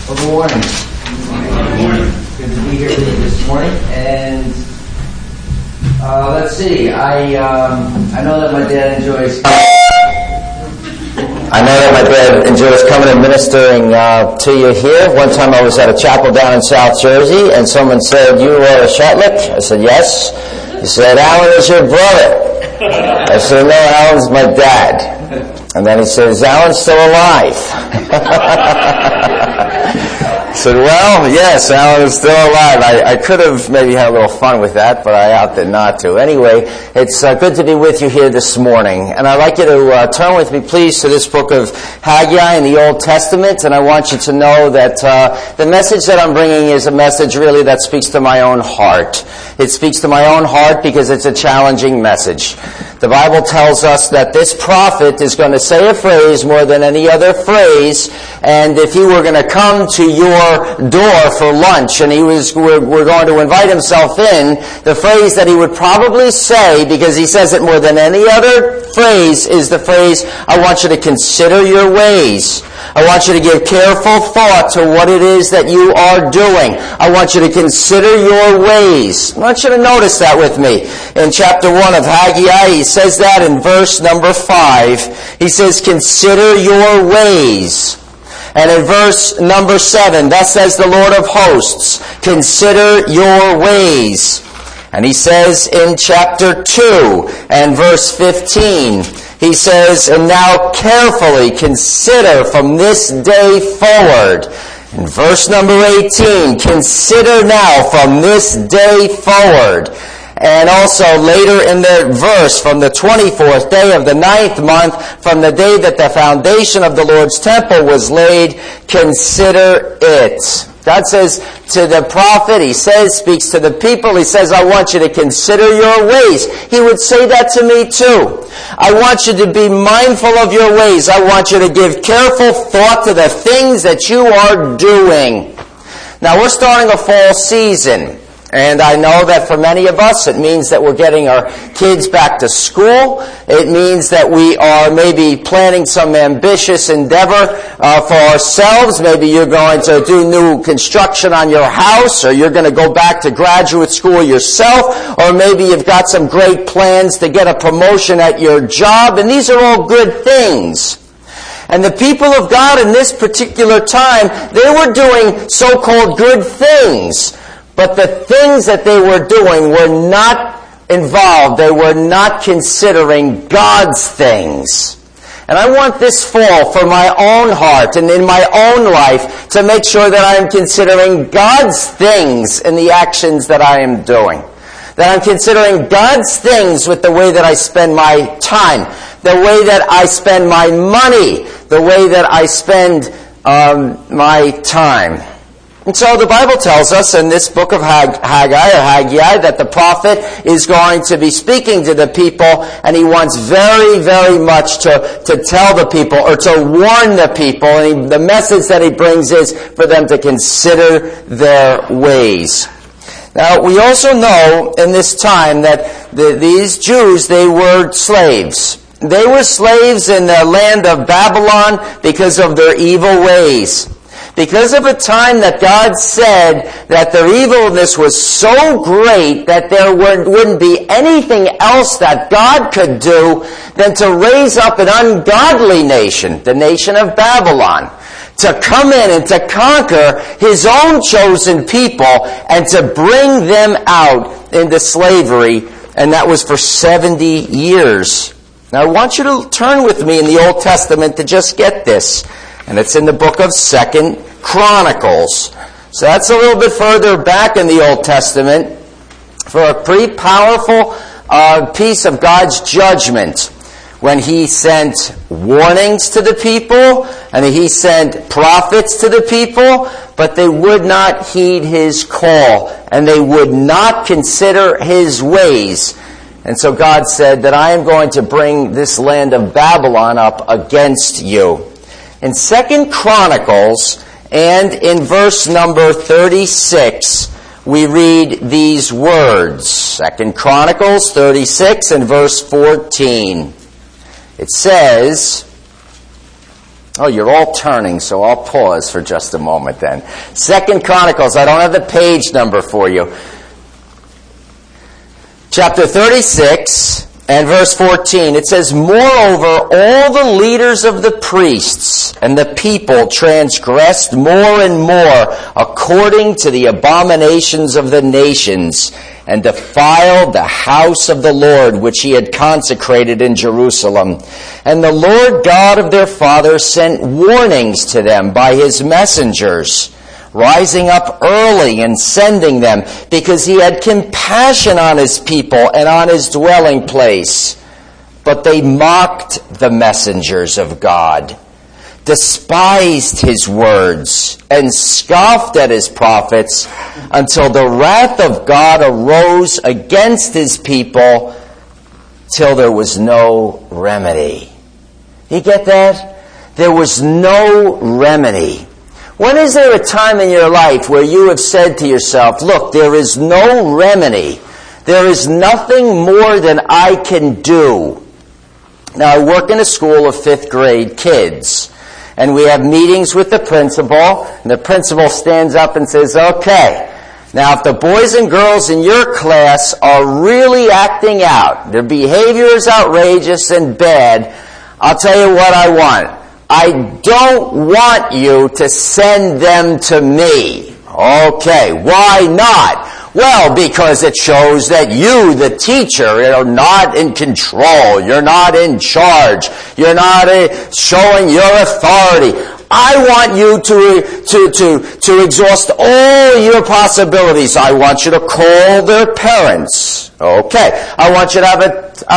Well, good morning. Good morning. Good to be here with you this morning. And let's see. I know that my dad enjoys. Coming and ministering to you here. One time I was at a chapel down in South Jersey, and someone said, "You are a Shetlick?" I said, "Yes." He said, "Alan is your brother." I said, "No, Alan's my dad." And then he said, "Is Alan still alive?" I said, "Well, yes, Alan is still alive." I could have maybe had a little fun with that, but I opted not to. Anyway, it's good to be with you here this morning. And I'd like you to turn with me, please, to this book of Haggai in the Old Testament. And I want you to know that the message that I'm bringing is a message really that speaks to my own heart. It speaks to my own heart because it's a challenging message. The Bible tells us that this prophet is going to say a phrase more than any other phrase, and if he were going to come to your door for lunch and we're going to invite himself in, the phrase that he would probably say, because he says it more than any other phrase, is the phrase, "I want you to consider your ways. I want you to give careful thought to what it is that you are doing. I want you to consider your ways." I want you to notice that with me. In chapter 1 of Haggai, he says that in verse number 5. He says, "Consider your ways." And in verse number 7, "Thus says the Lord of hosts, consider your ways." And he says in chapter 2 and verse 15, he says, "And now carefully consider from this day forward." In verse number 18, "Consider now from this day forward." And also later in the verse, "From the 24th day of the 9th month, from the day that the foundation of the Lord's temple was laid, consider it." God says to the prophet, he speaks to the people, he says, "I want you to consider your ways." He would say that to me too. I want you to be mindful of your ways. I want you to give careful thought to the things that you are doing. Now, we're starting a fall season. And I know that for many of us, it means that we're getting our kids back to school. It means that we are maybe planning some ambitious endeavor for ourselves. Maybe you're going to do new construction on your house, or you're going to go back to graduate school yourself, or maybe you've got some great plans to get a promotion at your job, and these are all good things. And the people of God in this particular time, they were doing so-called good things. But the things that they were doing were not involved. They were not considering God's things. And I want this fall for my own heart and in my own life to make sure that I am considering God's things in the actions that I am doing. That I'm considering God's things with the way that I spend my time, the way that I spend my money, the way that I spend my time. And so the Bible tells us in this book of Haggai that the prophet is going to be speaking to the people, and he wants very, very much to tell the people or to warn the people. And the message that he brings is for them to consider their ways. Now, we also know in this time that these Jews, they were slaves. They were slaves in the land of Babylon because of their evil ways. Because of a time that God said that their evilness was so great that there wouldn't be anything else that God could do than to raise up an ungodly nation, the nation of Babylon, to come in and to conquer his own chosen people and to bring them out into slavery. And that was for 70 years. Now I want you to turn with me in the Old Testament to just get this. And it's in the book of 2 Chronicles. So that's a little bit further back in the Old Testament for a pretty powerful piece of God's judgment when he sent warnings to the people and he sent prophets to the people, but they would not heed his call and they would not consider his ways. And so God said that I am going to bring this land of Babylon up against you. In 2 Chronicles and in verse number 36, we read these words. 2 Chronicles 36 and verse 14. It says, Oh, you're all turning, so I'll pause for just a moment then. 2 Chronicles, I don't have the page number for you. Chapter 36 and verse 14, it says, "Moreover, all the leaders of the priests and the people transgressed more and more according to the abominations of the nations, and defiled the house of the Lord, which he had consecrated in Jerusalem. And the Lord God of their fathers sent warnings to them by his messengers, rising up early and sending them, because he had compassion on his people and on his dwelling place. But they mocked the messengers of God, despised his words, and scoffed at his prophets, until the wrath of God arose against his people, till there was no remedy." You get that? There was no remedy. When is there a time in your life where you have said to yourself, look, there is no remedy. There is nothing more than I can do? Now, I work in a school of 5th grade kids, and we have meetings with the principal, and the principal stands up and says, okay, now if the boys and girls in your class are really acting out, their behavior is outrageous and bad, I'll tell you what I want. I don't want you to send them to me. Okay, why not? Well, because it shows that you, the teacher, are not in control. You're not in charge. You're not showing your authority. I want you to exhaust all your possibilities. I want you to call their parents. Okay. I want you to have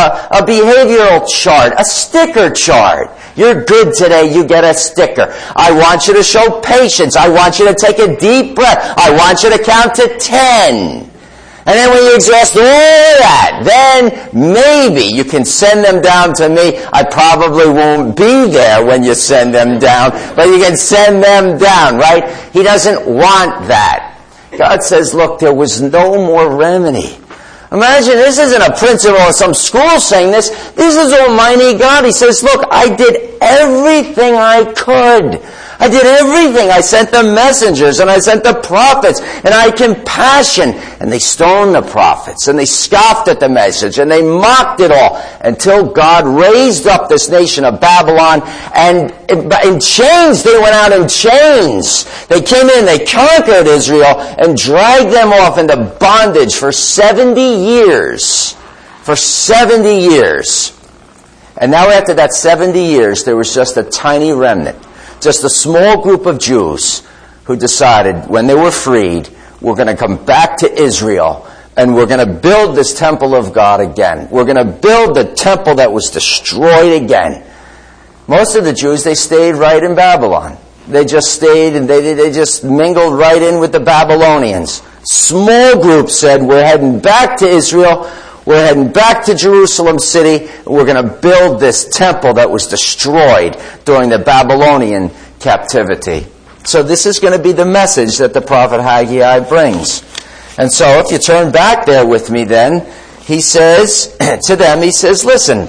a behavioral chart, a sticker chart. You're good today, you get a sticker. I want you to show patience. I want you to take a deep breath. I want you to count to 10. And then when you exhaust all that, then maybe you can send them down to me. I probably won't be there when you send them down, but you can send them down, right? He doesn't want that. God says, look, there was no more remedy. Imagine, this isn't a principal or some school saying this. This is Almighty God. He says, look, I did everything I could. I did everything. I sent the messengers and I sent the prophets and I had compassion. And they stoned the prophets and they scoffed at the message and they mocked it all until God raised up this nation of Babylon, and in chains, they went out in chains. They came in, they conquered Israel and dragged them off into bondage for 70 years. For 70 years. And now after that 70 years, there was just a tiny remnant. Just a small group of Jews who decided when they were freed, we're going to come back to Israel and we're going to build this temple of God again. We're going to build the temple that was destroyed again. Most of the Jews, they stayed right in Babylon. They just stayed and they just mingled right in with the Babylonians. Small group said, we're heading back to Israel. We're heading back to Jerusalem city. We're going to build this temple that was destroyed during the Babylonian captivity. So this is going to be the message that the prophet Haggai brings. And so if you turn back there with me then, he says to them, he says, listen,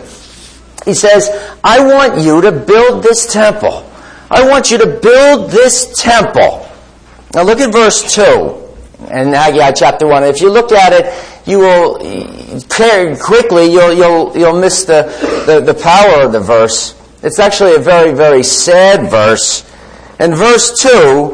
he says, I want you to build this temple. I want you to build this temple. Now look at verse 2 in Haggai chapter 1. If you look at it, you will quickly you'll miss the power of the verse. It's actually a very, very sad verse. In verse 2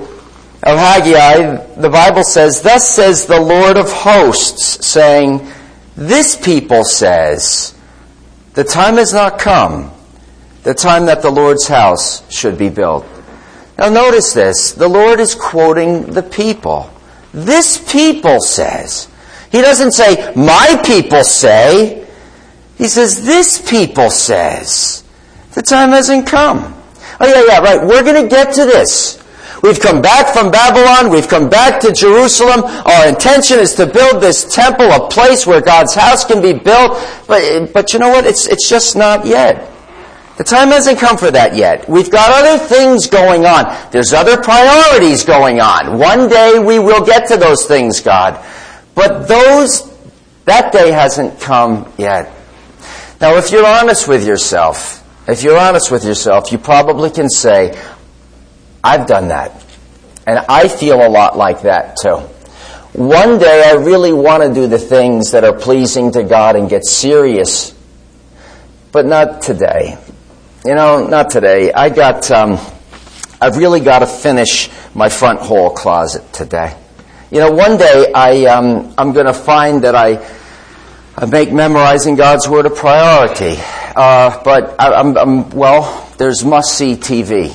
of Haggai, the Bible says, "Thus says the Lord of hosts, saying, this people says, the time has not come, the time that the Lord's house should be built." Now notice this. The Lord is quoting the people. This people says. He doesn't say, my people say. He says, this people says. The time hasn't come. Oh yeah, right. We're going to get to this. We've come back from Babylon. We've come back to Jerusalem. Our intention is to build this temple, a place where God's house can be built. But you know what? It's just not yet. The time hasn't come for that yet. We've got other things going on. There's other priorities going on. One day we will get to those things, God. But that day hasn't come yet. Now, if you're honest with yourself, if you're honest with yourself, you probably can say, I've done that. And I feel a lot like that too. One day I really want to do the things that are pleasing to God and get serious, but not today. Not today. I've really got to finish my front hall closet today. One day I'm going to find that I make memorizing God's Word a priority. But there's must-see TV.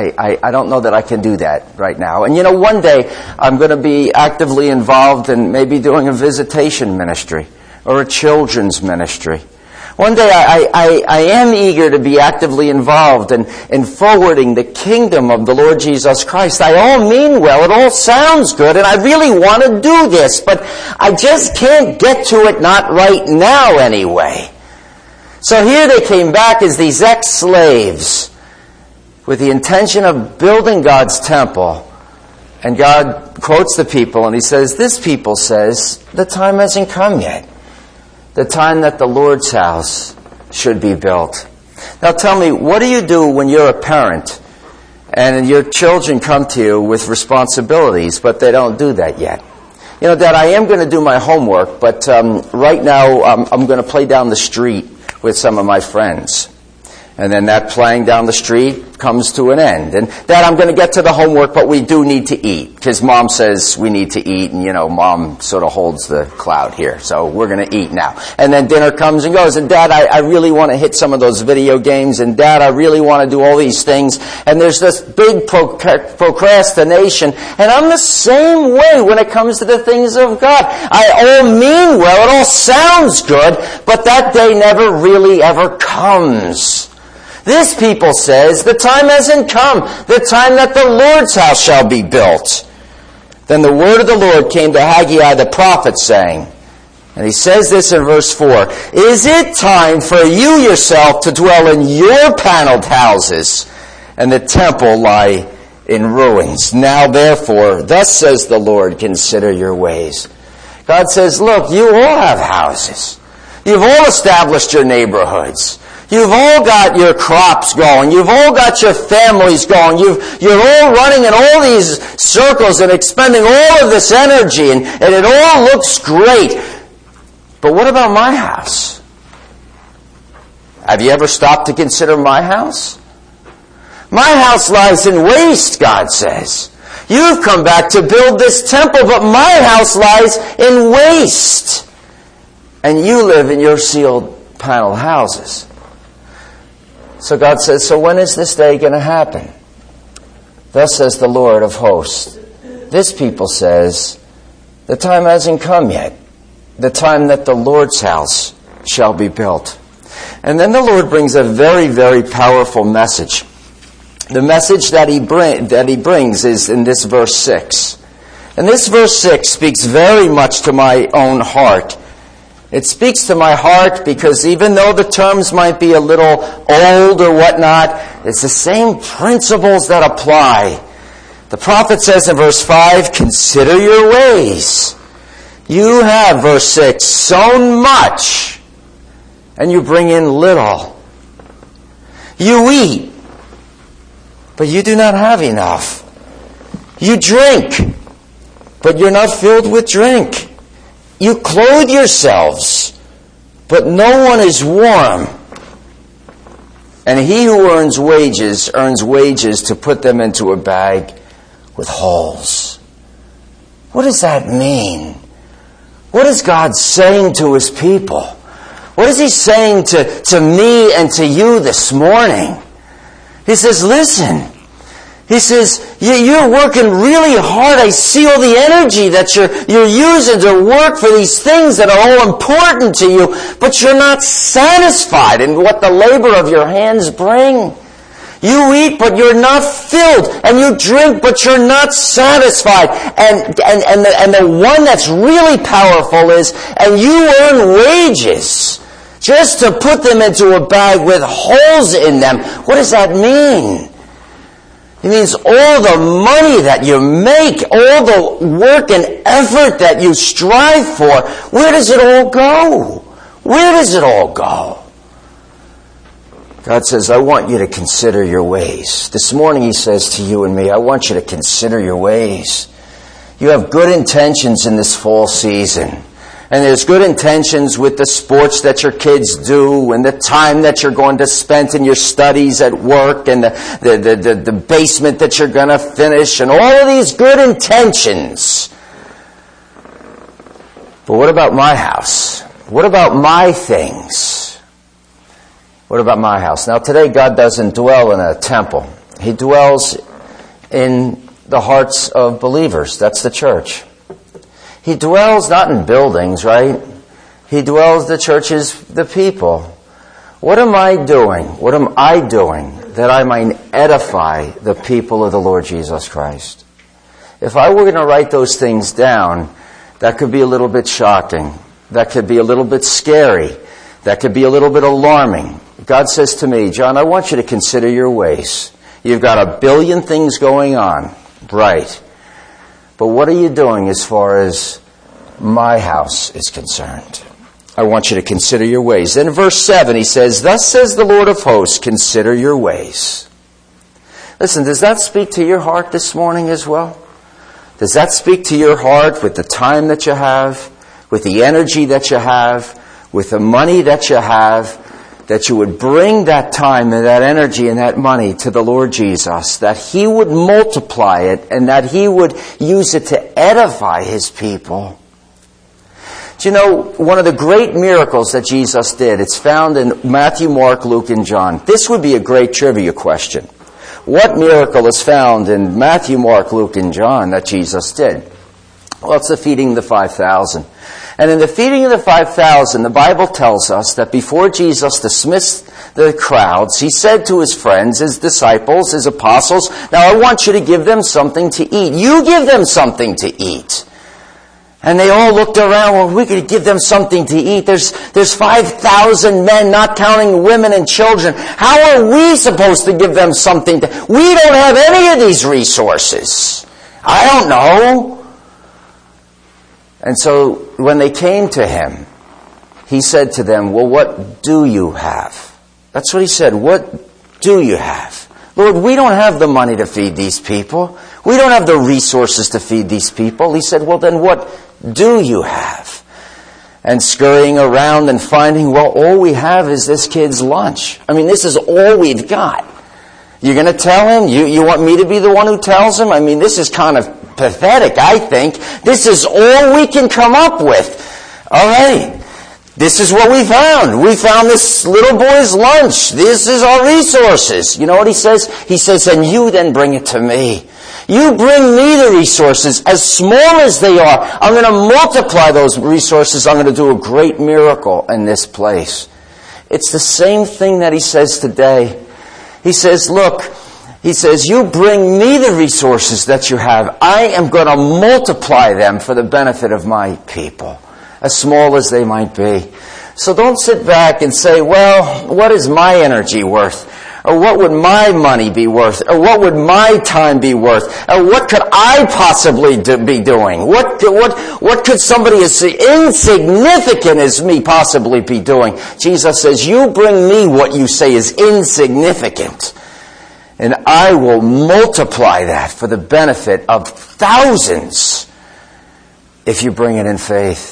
I don't know that I can do that right now. And one day I'm going to be actively involved in maybe doing a visitation ministry or a children's ministry. One day I am eager to be actively involved in forwarding the kingdom of the Lord Jesus Christ. I all mean well, it all sounds good, and I really want to do this, but I just can't get to it, not right now anyway. So here they came back as these ex-slaves with the intention of building God's temple. And God quotes the people and he says, this people says, the time hasn't come yet. The time that the Lord's house should be built. Now tell me, what do you do when you're a parent and your children come to you with responsibilities, but they don't do that yet? Dad, I am going to do my homework, but right now I'm going to play down the street with some of my friends. And then that playing down the street comes to an end. And Dad, I'm going to get to the homework, but we do need to eat. Because Mom says we need to eat, and Mom sort of holds the cloud here. So we're going to eat now. And then dinner comes and goes. And Dad, I really want to hit some of those video games. And Dad, I really want to do all these things. And there's this big procrastination. And I'm the same way when it comes to the things of God. I all mean well, it all sounds good, but that day never really ever comes. This people says, the time hasn't come, the time that the Lord's house shall be built. Then the word of the Lord came to Haggai the prophet, saying, and he says this in verse 4, is it time for you yourself to dwell in your paneled houses, and the temple lie in ruins? Now therefore, thus says the Lord, consider your ways. God says, look, you all have houses. You've all established your neighborhoods. You've all got your crops going. You've all got your families going. You're all running in all these circles and expending all of this energy, and it all looks great. But what about my house? Have you ever stopped to consider my house? My house lies in waste, God says. You've come back to build this temple, but my house lies in waste. And you live in your sealed panel houses. So God says, so when is this day going to happen? Thus says the Lord of hosts. This people says, the time hasn't come yet. The time that the Lord's house shall be built. And then the Lord brings a very, very powerful message. The message that he brings is in this verse 6. And this verse 6 speaks very much to my own heart. It speaks to my heart because even though the terms might be a little old or whatnot, it's the same principles that apply. The prophet says in verse 5, consider your ways. You have, verse 6, sown much, and you bring in little. You eat, but you do not have enough. You drink, but you're not filled with drink. You clothe yourselves, but no one is warm. And he who earns wages to put them into a bag with holes. What does that mean? What is God saying to his people? What is he saying to me and to you this morning? He says, listen. He says, you're working really hard. I see all the energy that you're using to work for these things that are all important to you, but you're not satisfied in what the labor of your hands bring. You eat, but you're not filled, and you drink, but you're not satisfied. And the one that's really powerful is, and you earn wages just to put them into a bag with holes in them. What does that mean? It means all the money that you make, all the work and effort that you strive for, where does it all go? Where does it all go? God says, I want you to consider your ways. This morning he says to you and me, I want you to consider your ways. You have good intentions in this fall season. And there's good intentions with the sports that your kids do and the time that you're going to spend in your studies at work and the basement that you're going to finish and all of these good intentions. But what about my house? What about my things? What about my house? Now today God doesn't dwell in a temple. He dwells in the hearts of believers. That's the church. He dwells not in buildings, right? He dwells, the church is the people. What am I doing? What am I doing that I might edify the people of the Lord Jesus Christ? If I were going to write those things down, that could be a little bit shocking. That could be a little bit scary. That could be a little bit alarming. God says to me, John, I want you to consider your ways. You've got a billion things going on. Right. But what are you doing as far as my house is concerned? I want you to consider your ways. Then in verse 7 he says, Thus says the Lord of hosts, consider your ways. Listen, does that speak to your heart this morning as well? Does that speak to your heart with the time that you have, with the energy that you have, with the money that you have, that you would bring that time and that energy and that money to the Lord Jesus, that He would multiply it and that He would use it to edify His people? Do you know, one of the great miracles that Jesus did, it's found in Matthew, Mark, Luke, and John. This would be a great trivia question. What miracle is found in Matthew, Mark, Luke, and John that Jesus did? Well, it's the feeding of the 5,000. And in the feeding of the 5,000, the Bible tells us that before Jesus dismissed the crowds, He said to His friends, His disciples, His apostles, now I want you to give them something to eat. You give them something to eat. And they all looked around, well, we could give them something to eat. There's 5,000 men, not counting women and children. How are we supposed to give them something to... We don't have any of these resources. I don't know. And so when they came to Him, He said to them, well, what do you have? That's what He said. What do you have? Lord, we don't have the money to feed these people. We don't have the resources to feed these people. He said, well, then what do you have? And scurrying around and finding, well, all we have is this kid's lunch. I mean, this is all we've got. You're going to tell him? You want me to be the one who tells him? I mean, this is kind of pathetic, I think. This is all we can come up with. All right. This is what we found. We found this little boy's lunch. This is our resources. You know what He says? He says, and you then bring it to me. You bring me the resources, as small as they are. I'm going to multiply those resources. I'm going to do a great miracle in this place. It's the same thing that He says today. He says, look, He says, you bring me the resources that you have. I am going to multiply them for the benefit of my people, as small as they might be. So don't sit back and say, well, what is my energy worth? Or what would my money be worth? Or what would my time be worth? Or what could I possibly be doing? What could somebody as insignificant as me possibly be doing? Jesus says, you bring me what you say is insignificant, and I will multiply that for the benefit of thousands if you bring it in faith.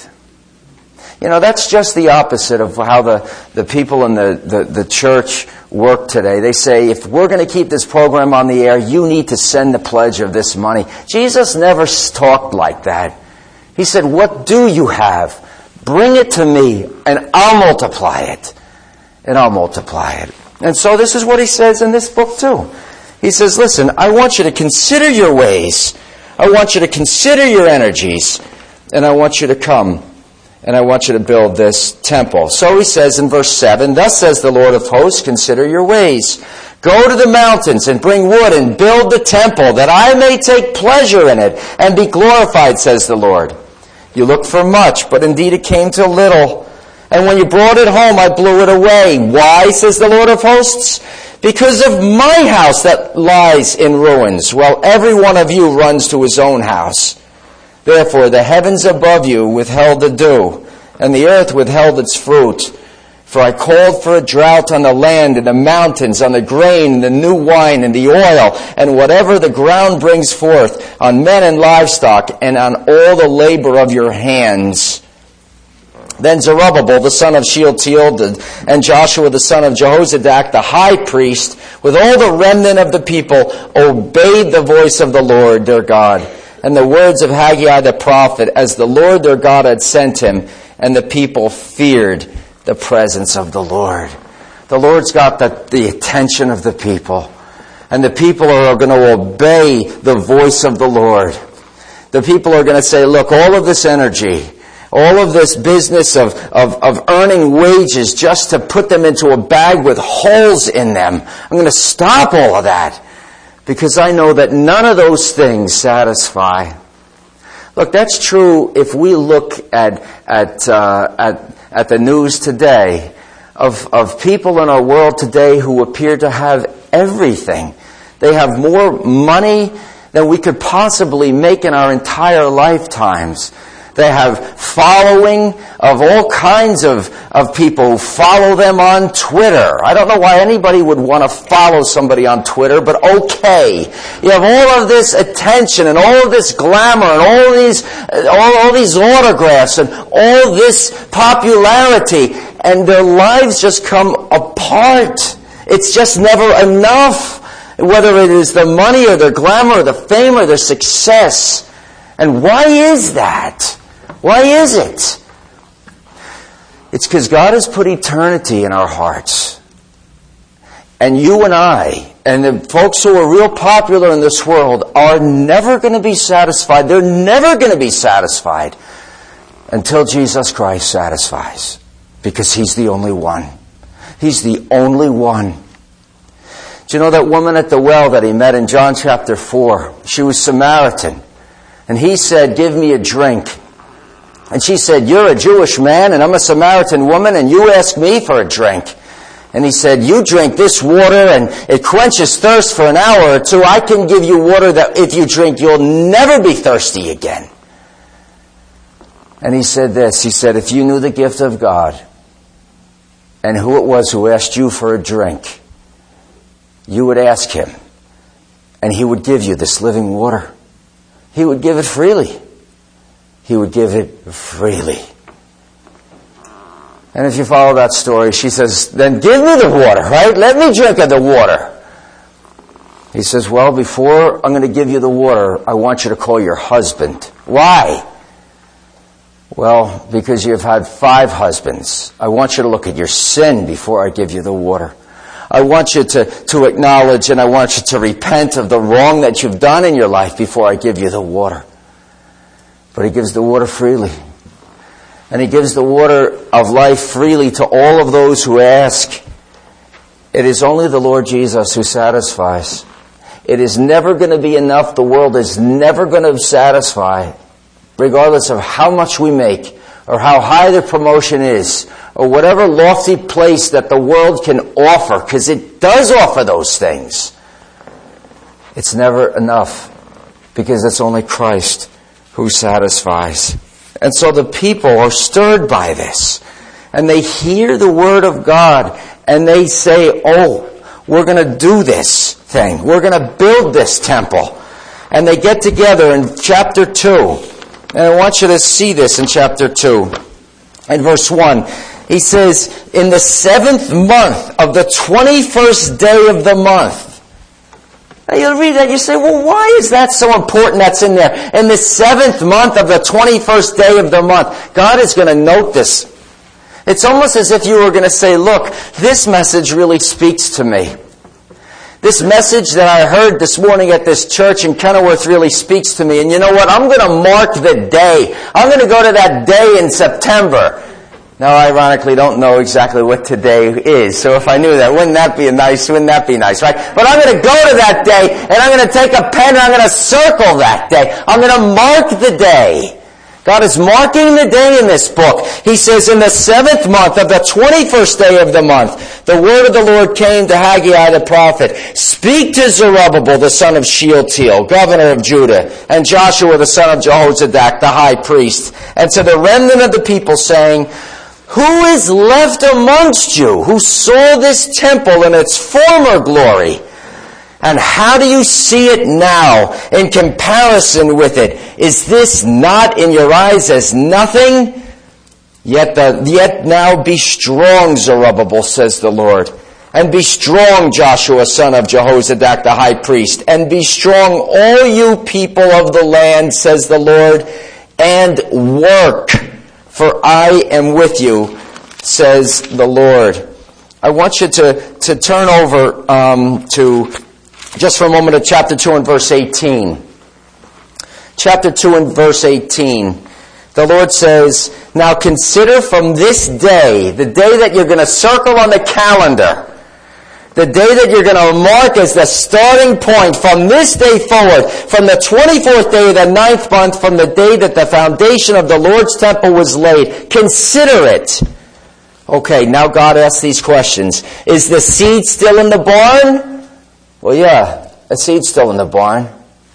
You know, that's just the opposite of how the people in the church work today. They say, if we're going to keep this program on the air, you need to send the pledge of this money. Jesus never talked like that. He said, what do you have? Bring it to me, and I'll multiply it. And I'll multiply it. And so this is what He says in this book too. He says, listen, I want you to consider your ways. I want you to consider your energies. And I want you to come. And I want you to build this temple. So He says in verse 7, Thus says the Lord of hosts, consider your ways. Go to the mountains and bring wood and build the temple, that I may take pleasure in it and be glorified, says the Lord. You looked for much, but indeed it came to little. And when you brought it home, I blew it away. Why, says the Lord of hosts? Because of my house that lies in ruins, while every one of you runs to his own house. Therefore the heavens above you withheld the dew, and the earth withheld its fruit. For I called for a drought on the land and the mountains, on the grain, and the new wine, and the oil, and whatever the ground brings forth, on men and livestock, and on all the labor of your hands. Then Zerubbabel, the son of Shealtiel, and Joshua, the son of Jehozadak, the high priest, with all the remnant of the people, obeyed the voice of the Lord their God, and the words of Haggai the prophet, as the Lord their God had sent him, and the people feared the presence of the Lord. The Lord's got the attention of the people, and the people are going to obey the voice of the Lord. The people are going to say, look, all of this energy, all of this business of earning wages just to put them into a bag with holes in them, I'm going to stop all of that because I know that none of those things satisfy. Look, that's true if we look at the news today of people in our world today who appear to have everything. They have more money than we could possibly make in our entire lifetimes. They have following of all kinds of people who follow them on Twitter. I don't know why anybody would want to follow somebody on Twitter, but okay. You have all of this attention and all of this glamour and all these autographs and all this popularity, and their lives just come apart. It's just never enough, whether it is the money or their glamour or the fame or their success. And why is that? Why is it? It's because God has put eternity in our hearts. And you and I, and the folks who are real popular in this world, are never going to be satisfied. They're never going to be satisfied until Jesus Christ satisfies. Because He's the only one. He's the only one. Do you know that woman at the well that He met in John chapter 4? She was Samaritan. And He said, give me a drink. And she said, you're a Jewish man and I'm a Samaritan woman and you ask me for a drink. And He said, you drink this water and it quenches thirst for an hour or two. I can give you water that if you drink, you'll never be thirsty again. And He said this, He said, if you knew the gift of God and who it was who asked you for a drink, you would ask Him and He would give you this living water. He would give it freely. He would give it freely. And if you follow that story, she says, then give me the water, right? Let me drink of the water. He says, well, before I'm going to give you the water, I want you to call your husband. Why? Well, because you've had 5 husbands. I want you to look at your sin before I give you the water. I want you to acknowledge and I want you to repent of the wrong that you've done in your life before I give you the water. But He gives the water freely. And He gives the water of life freely to all of those who ask. It is only the Lord Jesus who satisfies. It is never going to be enough. The world is never going to satisfy, regardless of how much we make, or how high the promotion is, or whatever lofty place that the world can offer, because it does offer those things. It's never enough, because it's only Christ who satisfies. And so the people are stirred by this. And they hear the word of God. And they say, oh, we're going to do this thing. We're going to build this temple. And they get together in chapter 2. And I want you to see this in chapter 2. In verse 1. He says, in the 7th month of the 21st day of the month. Now you'll read that, you say, well, why is that so important that's in there? In the 7th month of the 21st day of the month. God is going to note this. It's almost as if you were going to say, look, this message really speaks to me. This message that I heard this morning at this church in Kenilworth really speaks to me. And you know what? I'm going to mark the day. I'm going to go to that day in September. Now, I ironically don't know exactly what today is, so if I knew that, wouldn't that be nice, right? But I'm going to go to that day, and I'm going to take a pen, and I'm going to circle that day. I'm going to mark the day. God is marking the day in this book. He says, in the 7th month of the 21st day of the month, the word of the Lord came to Haggai the prophet. Speak to Zerubbabel, the son of Shealtiel, governor of Judah, and Joshua, the son of Jehozadak, the high priest, and to the remnant of the people, saying, Who is left amongst you who saw this temple in its former glory? And how do you see it now in comparison with it? Is this not in your eyes as nothing? Yet now be strong, Zerubbabel, says the Lord. And be strong, Joshua, son of Jehozadak, the high priest. And be strong, all you people of the land, says the Lord, and work, for I am with you, says the Lord. I want you to turn over to, just for a moment, to chapter 2 and verse 18. Chapter 2 and verse 18. The Lord says, now consider from this day, the day that you're going to circle on the calendar, the day that you're going to mark as the starting point from this day forward, from the 24th day of the 9th month, from the day that the foundation of the Lord's temple was laid. Consider it. Okay, now God asks these questions. Is the seed still in the barn? Well, yeah, the seed's still in the barn.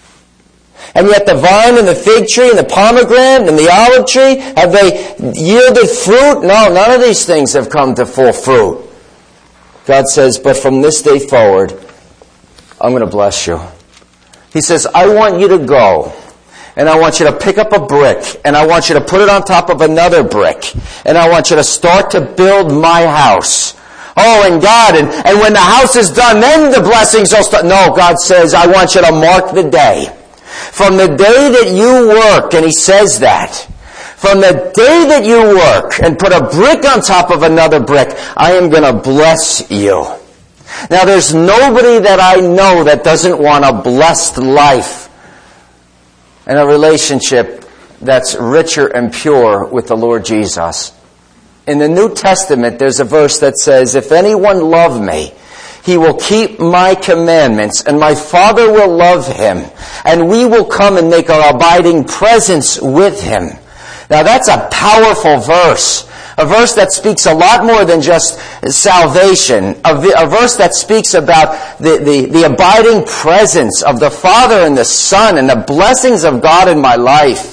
And yet the vine and the fig tree and the pomegranate and the olive tree, have they yielded fruit? No, none of these things have come to full fruit. God says, but from this day forward, I'm going to bless you. He says, I want you to go, and I want you to pick up a brick, and I want you to put it on top of another brick, and I want you to start to build my house. Oh, and God, and when the house is done, then the blessings will start. No, God says, I want you to mark the day. From the day that you work, and He says that, from the day that you work and put a brick on top of another brick, I am going to bless you. Now, there's nobody that I know that doesn't want a blessed life and a relationship that's richer and pure with the Lord Jesus. In the New Testament, there's a verse that says, if anyone love me, he will keep my commandments, and my Father will love him, and we will come and make our abiding presence with him. Now that's a powerful verse. A verse that speaks a lot more than just salvation. A verse that speaks about the abiding presence of the Father and the Son and the blessings of God in my life.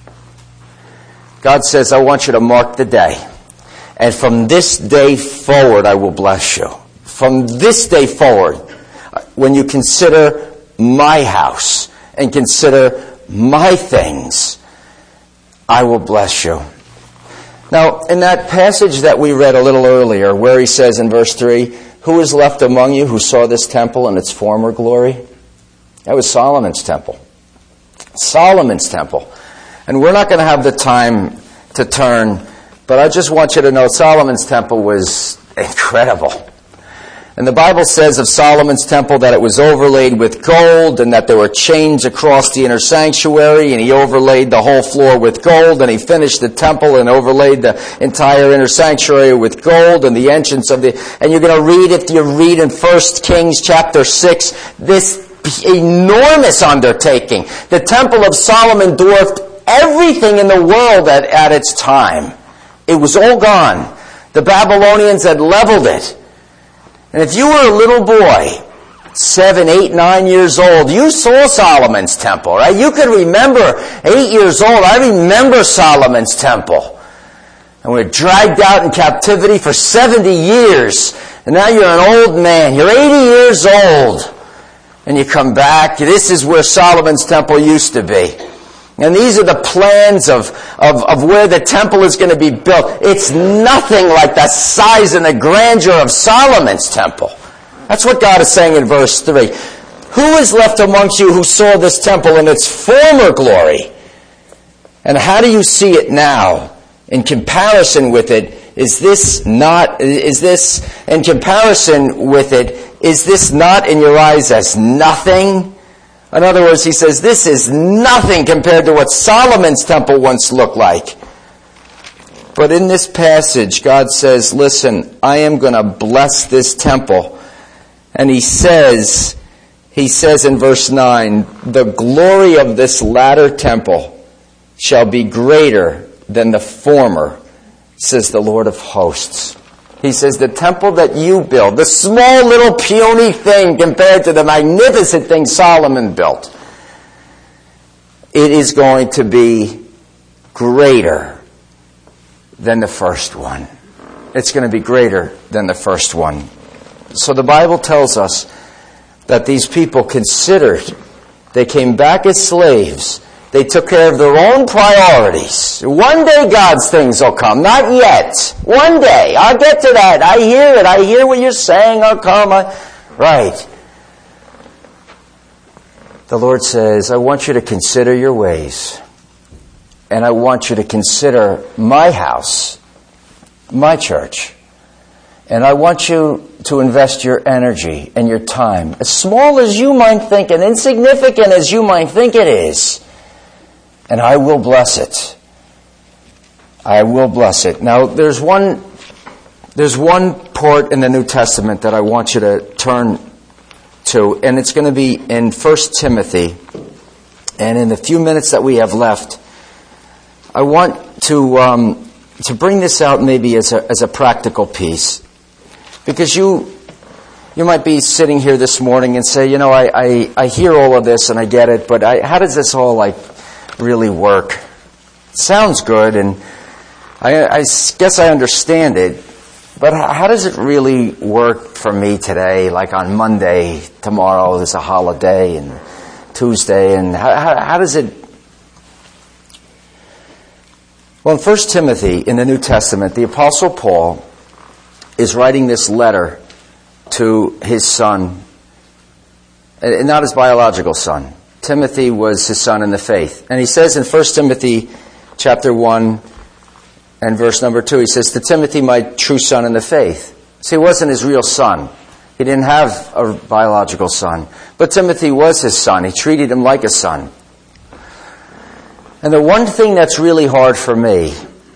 God says, I want you to mark the day. And from this day forward, I will bless you. From this day forward, when you consider my house and consider my things, I will bless you. Now, in that passage that we read a little earlier, where he says in verse 3, who is left among you who saw this temple in its former glory? That was Solomon's temple. Solomon's temple. And we're not going to have the time to turn, but I just want you to know Solomon's temple was incredible. And the Bible says of Solomon's temple that it was overlaid with gold and that there were chains across the inner sanctuary, and he overlaid the whole floor with gold, and he finished the temple and overlaid the entire inner sanctuary with gold, and the entrance of the... And you're going to read, if you read in 1 Kings chapter 6, this enormous undertaking. The temple of Solomon dwarfed everything in the world at its time. It was all gone. The Babylonians had leveled it. And if you were a little boy, 7, 8, 9 years old, you saw Solomon's temple, right? You could remember 8 years old. I remember Solomon's temple. And we were dragged out in captivity for 70 years. And now you're an old man. You're 80 years old. And you come back. This is where Solomon's temple used to be. And these are the plans of where the temple is going to be built. It's nothing like the size and the grandeur of Solomon's temple. That's what God is saying in verse 3. Who is left amongst you who saw this temple in its former glory? And how do you see it now? In comparison with it, is this not in your eyes as nothing? In other words, he says, this is nothing compared to what Solomon's temple once looked like. But in this passage, God says, listen, I am going to bless this temple. And he says in verse 9, the glory of this latter temple shall be greater than the former, says the Lord of hosts. He says, the temple that you build, the small little puny thing compared to the magnificent thing Solomon built, it is going to be greater than the first one. It's going to be greater than the first one. So the Bible tells us that these people considered, they came back as slaves. They took care of their own priorities. One day God's things will come. Not yet. One day. I'll get to that. I hear it. I hear what you're saying. I'll come. Right. The Lord says, I want you to consider your ways. And I want you to consider my house, my church. And I want you to invest your energy and your time, as small as you might think and insignificant as you might think it is. And I will bless it. I will bless it. Now, there's one part in the New Testament that I want you to turn to, and it's going to be in 1 Timothy. And in the few minutes that we have left, I want to bring this out maybe as a practical piece, because you might be sitting here this morning and say, I hear all of this and I get it, but how does this all really work? It sounds good, and I guess I understand it, but how does it really work for me today? Like on Monday, tomorrow there's a holiday, and Tuesday, and how does it? Well, in 1 Timothy, in the New Testament, the Apostle Paul is writing this letter to his son, and not his biological son. Timothy was his son in the faith. And he says in 1 Timothy chapter 1 and verse number 2, he says, to Timothy, my true son in the faith. See, he wasn't his real son. He didn't have a biological son. But Timothy was his son. He treated him like a son. And the one thing that's really hard for me,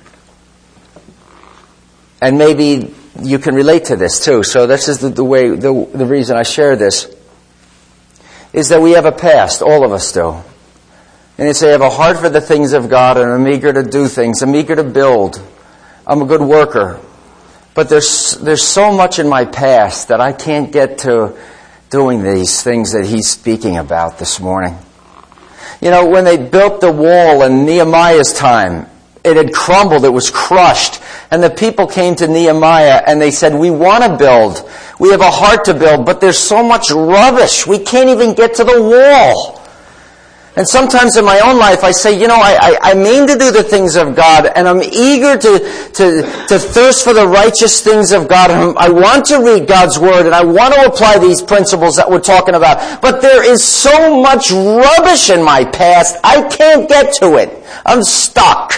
and maybe you can relate to this too, so this is the reason I share this, is that we have a past, all of us do. And you say, I have a heart for the things of God, and I'm eager to do things. I'm eager to build. I'm a good worker. But there's so much in my past that I can't get to doing these things that he's speaking about this morning. When they built the wall in Nehemiah's time, it had crumbled, it was crushed. And the people came to Nehemiah and they said, we want to build. We have a heart to build, but there's so much rubbish. We can't even get to the wall. And sometimes in my own life I say, I mean to do the things of God, and I'm eager to thirst for the righteous things of God. And I want to read God's Word, and I want to apply these principles that we're talking about. But there is so much rubbish in my past, I can't get to it. I'm stuck.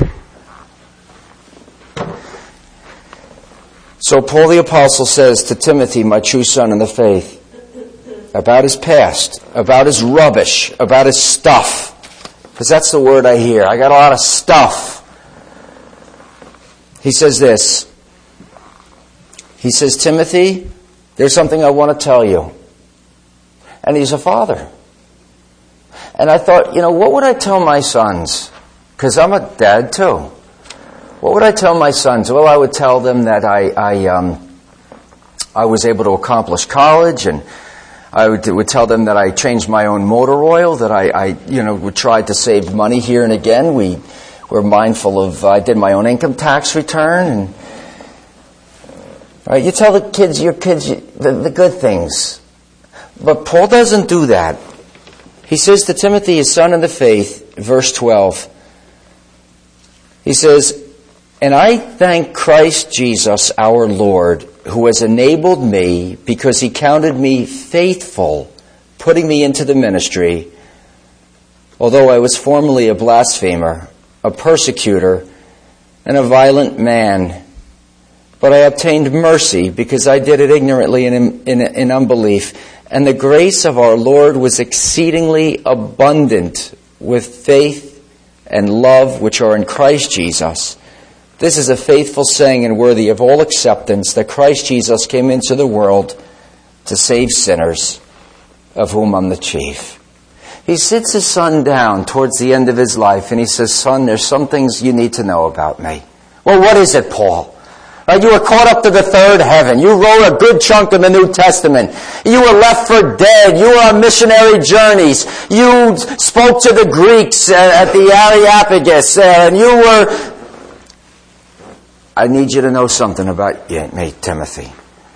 So Paul the Apostle says to Timothy, my true son in the faith, about his past, about his rubbish, about his stuff. Because that's the word I hear. I got a lot of stuff. He says this. He says, Timothy, there's something I want to tell you. And he's a father. And I thought, what would I tell my sons? Because I'm a dad too. What would I tell my sons? Well, I would tell them that I was able to accomplish college, and I would tell them that I changed my own motor oil, that I would try to save money here and again. We were mindful of, I did my own income tax return. And you tell your kids the good things. But Paul doesn't do that. He says to Timothy, his son in the faith, verse 12, he says, and I thank Christ Jesus our Lord, who has enabled me, because he counted me faithful, putting me into the ministry, although I was formerly a blasphemer, a persecutor, and a violent man. But I obtained mercy, because I did it ignorantly and in unbelief. And the grace of our Lord was exceedingly abundant with faith and love which are in Christ Jesus. This is a faithful saying and worthy of all acceptance, that Christ Jesus came into the world to save sinners, of whom I'm the chief. He sits his son down towards the end of his life, and he says, son, there's some things you need to know about me. Well, what is it, Paul? You were caught up to the third heaven. You wrote a good chunk of the New Testament. You were left for dead. You were on missionary journeys. You spoke to the Greeks at the Areopagus, and you were... I need you to know something about me, Timothy.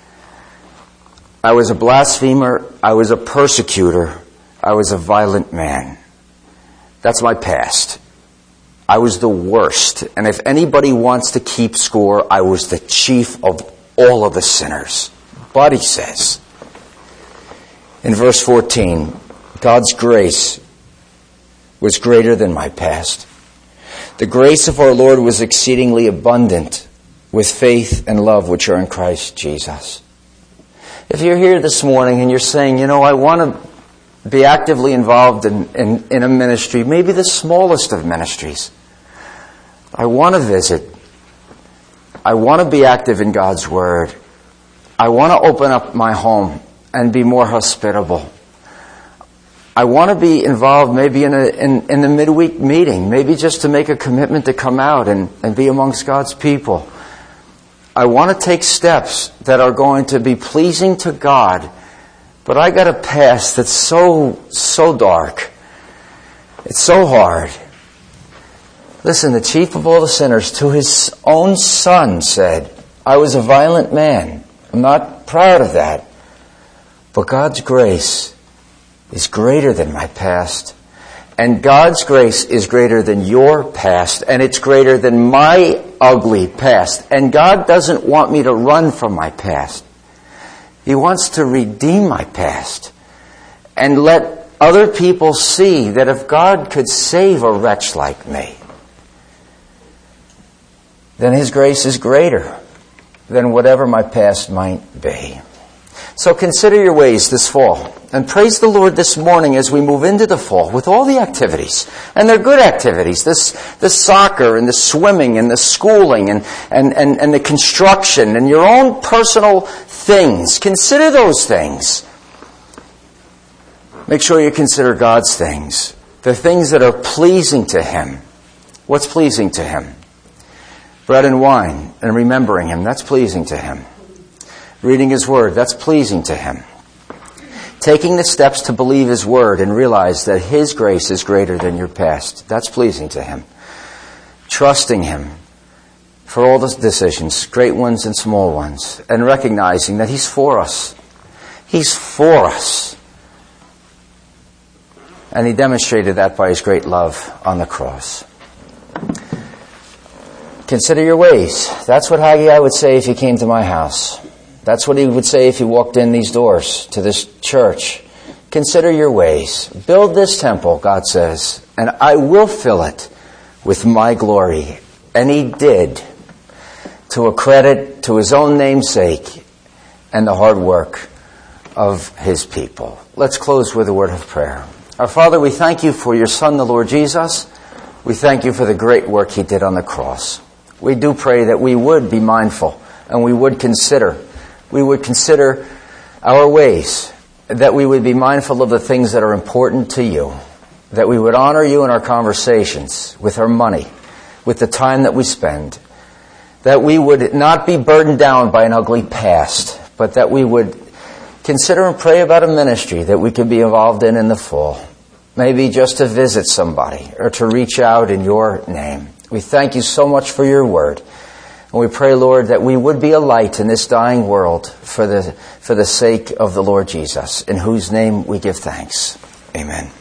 I was a blasphemer. I was a persecutor. I was a violent man. That's my past. I was the worst. And if anybody wants to keep score, I was the chief of all of the sinners. But he says, in verse 14, God's grace was greater than my past. The grace of our Lord was exceedingly abundant with faith and love which are in Christ Jesus. If you're here this morning and you're saying, I want to be actively involved in a ministry, maybe the smallest of ministries. I want to visit. I want to be active in God's Word. I want to open up my home and be more hospitable. I want to be involved maybe in the midweek meeting, maybe just to make a commitment to come out and be amongst God's people. I want to take steps that are going to be pleasing to God, but I got a past that's so dark. It's so hard. Listen, the chief of all the sinners, to his own son said, I was a violent man. I'm not proud of that. But God's grace is greater than my past. And God's grace is greater than your past. And it's greater than my ugly past. And God doesn't want me to run from my past. He wants to redeem my past. And let other people see that if God could save a wretch like me, then His grace is greater than whatever my past might be. So consider your ways this fall. And praise the Lord this morning as we move into the fall with all the activities. And they're good activities. The soccer and the swimming and the schooling and the construction and your own personal things. Consider those things. Make sure you consider God's things. The things that are pleasing to Him. What's pleasing to Him? Bread and wine and remembering Him. That's pleasing to Him. Reading His Word. That's pleasing to Him. Taking the steps to believe His Word and realize that His grace is greater than your past. That's pleasing to Him. Trusting Him for all the decisions, great ones and small ones, and recognizing that He's for us. He's for us. And He demonstrated that by His great love on the cross. Consider your ways. That's what Haggai would say if he came to my house. That's what he would say if he walked in these doors to this church. Consider your ways. Build this temple, God says, and I will fill it with my glory. And He did, to a credit to His own name's sake and the hard work of His people. Let's close with a word of prayer. Our Father, we thank You for Your Son, the Lord Jesus. We thank You for the great work He did on the cross. We do pray that we would be mindful and we would consider our ways, that we would be mindful of the things that are important to You, that we would honor You in our conversations, with our money, with the time that we spend, that we would not be burdened down by an ugly past, but that we would consider and pray about a ministry that we could be involved in the fall, maybe just to visit somebody or to reach out in Your name. We thank You so much for Your Word. And we pray, Lord, that we would be a light in this dying world for the sake of the Lord Jesus, in whose name we give thanks. Amen.